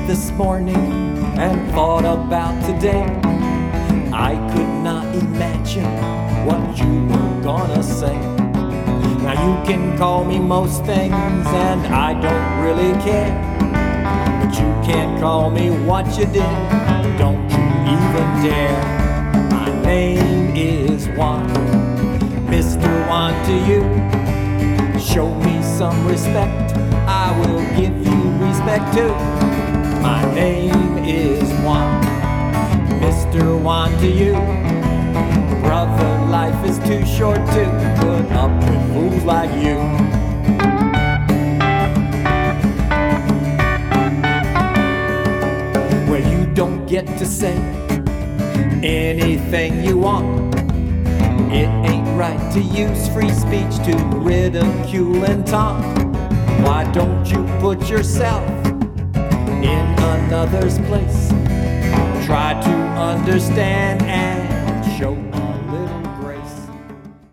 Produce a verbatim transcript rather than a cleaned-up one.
this morning and thought about today. I could not imagine what you were gonna say. Now you can call me most things and I don't really care, but you can't call me what you did, don't you even dare. My name is Juan, Mister Juan to you. Show me some respect, I will give you respect too. My name is Juan, Mister Juan to you. Brother, life is too short to put up with fools like you. Where you don't get to say anything you want. It ain't right to use free speech to ridicule and taunt. Why don't you put yourself in another's place? Try to understand and show